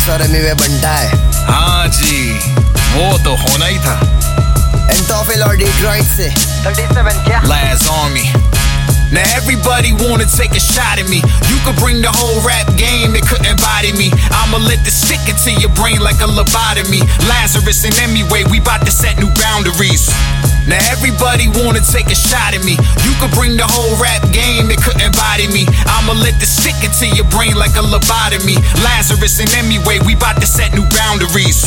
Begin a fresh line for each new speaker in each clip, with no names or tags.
और एमिवे बनता है।
हाँ जी, वो तो होना ही था।
एंटोफिल और डिट्रॉइट से 37 क्या?
Last Army. Now everybody wanna take a shot at me. You could bring the whole rap game, it couldn't body me. I'ma let this stick into your brain like a lobotomy. Lazarus and Hemingway, we bout to set new boundaries. Now everybody wanna take a shot at me. You could bring the whole rap game, it couldn't body me. I'ma let this stick into your brain like a lobotomy. Lazarus and Hemingway, we bout to set new boundaries.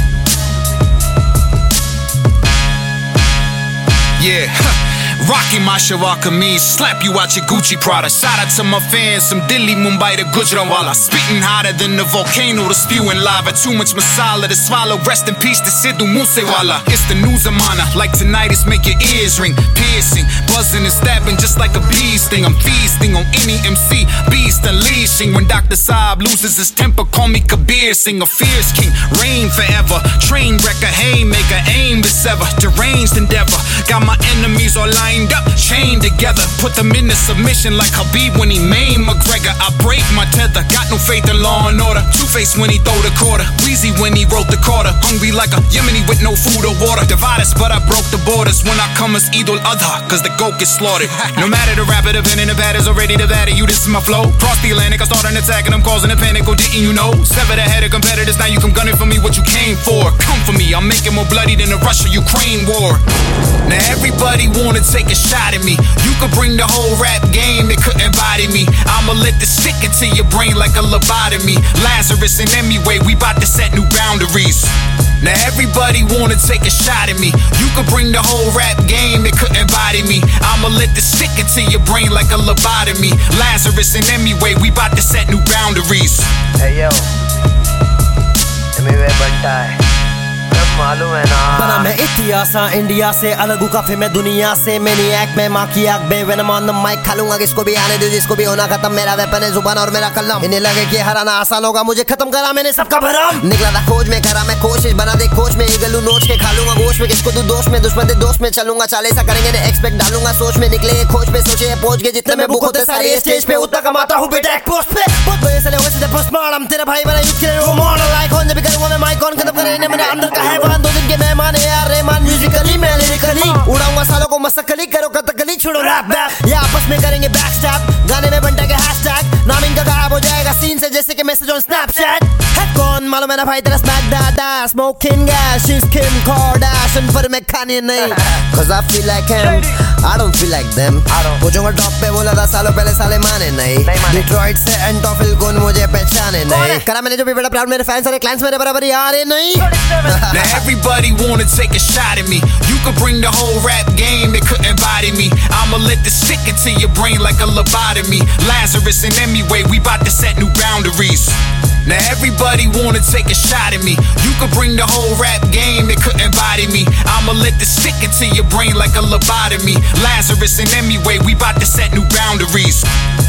Yeah, rocking my Shiva kameez, slap you out your Gucci Prada. Shout out to my fans from Delhi, Mumbai to Gujranwala. Spitting hotter than the volcano to spewing lava. Too much masala to swallow. Rest in peace to Sidhu Moosewala. It's the news amana, like tinnitus make your ears ring. Piercing, buzzing and stabbing just like a bee sting. I'm feasting on any MC, beast unleashing. When Dr. Saab loses his temper, call me Kabir Singh, a fierce king. Reign forever, train wrecker, haymaker, aim to sever. Deranged endeavor, got my enemies all lined up, chained together. Put them into submission like Khabib when he maimed McGregor. I break my tether, got no faith in law and order. Two-Face when he throw the quarter, Weezy when he wrote the quarter. Hungry like a Yemeni with no food or water. Divide us, but I broke the borders. When I come as Eid al-Adha, cause the goat gets slaughtered. No matter the rapid event and the batters already divided. You, this is my flow. Cross the Atlantic, I start an attack and I'm causing a panic. Oh, didn't you know? Sever the head of competitors, now you come gunning for me what you came for. Come for me, I'll make it more bloody than the Russia-Ukraine war. Now everybody wanna take a shot at me. You could bring the whole rap game, it couldn't body me. I'ma let this stick into your brain like a lobotomy. Lazarus and Hemingway, we bout to set new boundaries. Now everybody wanna take a shot at me. You could bring the whole rap game, it couldn't body me. I'ma let this stick into your brain like a lobotomy. Lazarus and Hemingway, we bout to set new boundaries.
Hey yo, Emiway बनता है, मालूम है ना।
बना मैं इतिहासा India से अलग हूँ काफी मैं दुनिया से। मैनिएक में माँ की आग बे वेनम ऑन द माइक खालूंगा किसको भी आने दो जिसको भी होना खत्म। मेरा वेपन है जुबान और मेरा कलम। इन्हें लगे कि हराना आसान होगा मुझे खत्म करा मैंने सबका भरम। निकला था खोज में करा मैं कोशिश बना दे कोच में ईगलू नोच के खालूंगा गोश में किसको दूं दोस्त में दुश्मन दे दोस्त में चलूंगा चाले सा करेंगे ने एक्सपेक्ट डालूंगा सोच में निकले खोज पे सोचे पहुंच गए जितने में बुक होते सारे स्टेज पे उतना कमाता हूँ बेटा एक पोस्ट पे। बहुत बड़े से लोगों से पोस्टमार्टम तेरा भाई बना यूथ के वो मॉडल आइकॉन जब भी करूंगा मैं माइक ऑन खत्म करे मेरे अंदर का हैवान 2 दिन के मेहमान यार रहमान म्यूजिकली मैं लिरिकली उड़ाऊंगा सालों को मसकली करो कथकली छोड़ो रैप बैक ये आपस में करेंगे बैक स्टैप गाने में बनता के हैशटैग नाम इनका गायब हो जाएगा सीन से जैसे कि मैसेज ऑन स्नैपचैट है कौन मालूम है ना भाई तेरा स्मैक दादा smoking gas she's Kim Kardashian पर मैं खाने नहीं cause I feel like him I don't feel like them पूछूंगा टॉप पे बोला था सालों पहले साले माने नहीं डिट्रॉइट से एंटोफिल कौन मुझे पहचाने नहीं करा मैंने जो भी बड़ा प्राउड मेरे फैंस सारे क्लाइंट्स मेरे बराबर यार है नहीं।
Now everybody wanna take a shot at me. You could bring the whole rap game, it couldn't body me. I'ma let this stick into your brain like a lobotomy. Lazarus and Hemingway, we bout to set new boundaries. Now everybody wanna take a shot at me. You could bring the whole rap game, it couldn't body me. I'ma let this stick into your brain like a lobotomy. Lazarus and Hemingway, we bout to set new boundaries.